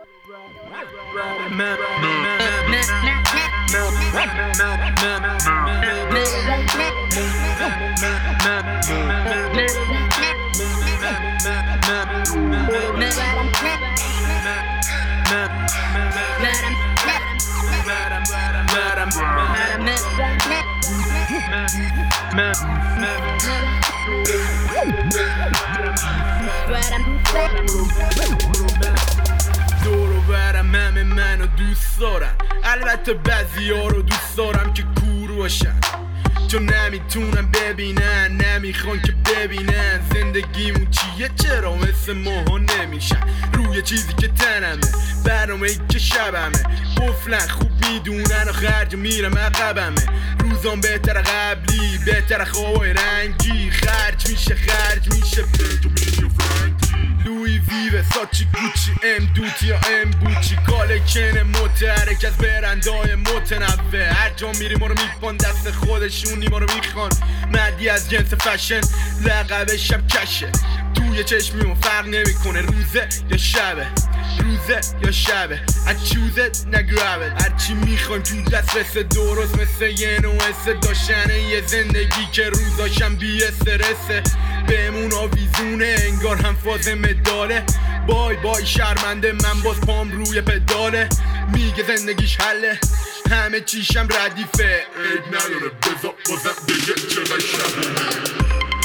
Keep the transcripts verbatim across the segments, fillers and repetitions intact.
دورو برم همه منو دوست دارن، البته بعضی ها رو دوست دارم که کور باشن، چون نمیتونن ببینن، نمیخوان که ببینن زندگیمون چیه، چرا مثل ماها نمیشن. روی چیزی که تنمه، برنامه ای که شبمه، قفلن خوب میدونن و خرج میرم عقبمه. روزان بهتر قبلی، بهتر خواه رنگی، خرج میشه خرج میشه پنج میشه فرنگی. لوی ویو ساچی گوچی ام دوتی یا ام بوچی، کالکن متحرک از برندهای متنوع، هر جا میری ما رو میپان دست خودشونی ما رو میخوان. مردی از جنس فشن لقبشم کشه، توی چشمیمون فرق نمیکنه روزه یا شبه، روزه یا شبه از چوزت نگرابت. هرچی میخوایم تو دست رسه، درست مثل یه نوعسه داشتنه یه زندگی که روزاشم بی استرسه. بهمون آویزونه انگار هم فاز مداله، بای بای شرمنده من باز پام روی پداله. میگه زندگیش حله همه چیشم ردیفه، عیب نداره بذار بازم بگه چقدر شبه.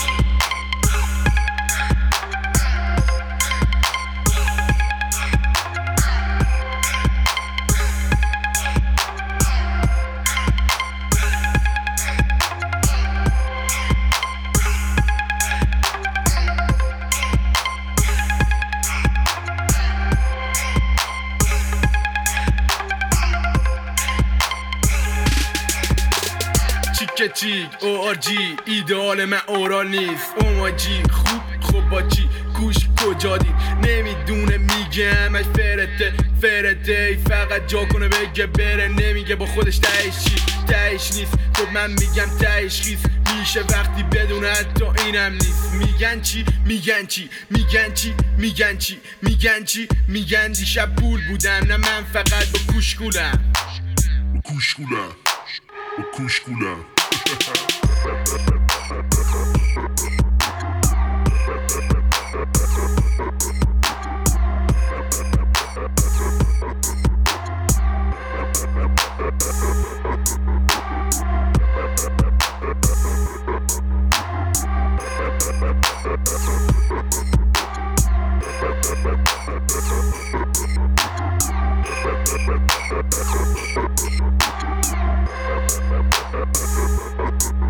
چیک چیک او آر جی ایدئال من اورال نیست، اوماجی خوب خوب با چی گوش کجا دید نمیدونه، میگه همش فرته فرته ای فقط جا کنه بگه بره، نمیگه با خودش تهش چی تهش نیست. خب من میگم تهش خیس میشه وقتی بدونه حتی اینم نیست. میگن چی میگن چی میگن چی میگن چی میگن چی میگن دیشب پول بودم، نه من فقط با کوشکولم با کوشکولم با کوشکولم. We'll be right back.